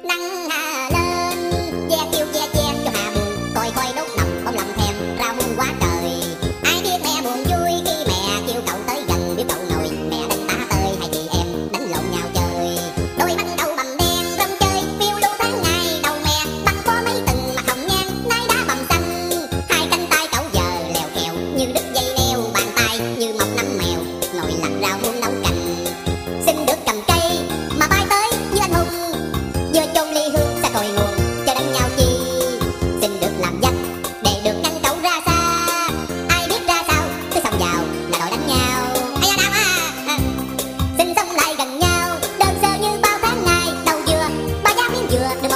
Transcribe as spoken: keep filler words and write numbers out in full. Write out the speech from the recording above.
nắng hà lên, ve kêu che che cho hà buồn, coi coi đốt nọc bông lòng thèm rau muôn quá trời. Ai biết mẹ buồn vui khi mẹ kêu cậu tới gần, biết cậu ngồi mẹ đánh tá tơi, hai chị em đánh lộn nhau chơi. Đôi mắt đầu bầm đen rong chơi phiêu lưu tháng ngày, đầu mẹ băng có mấy từng mặt hồng nhan nay đã bầm xanh. Hai cánh tay cậu giờ lèo kèo như đứt dây leo, bàn tay như mọc năm mèo ngồi lặt rau muôn nấu cành. Xin được cầm cây mà bay tới như anh hùng, vừa chôn ly hương xa cội nguồn cho đánh nhau chi. Xin được làm dắt để được ngăn cậu ra xa, ai biết ra sao cứ xông vào là đòi đánh nhau. Ai da đau à, à. Xin xông lại gần nhau đơn sơ như bao tháng ngày, đầu dừa ba giá miếng dừa đừng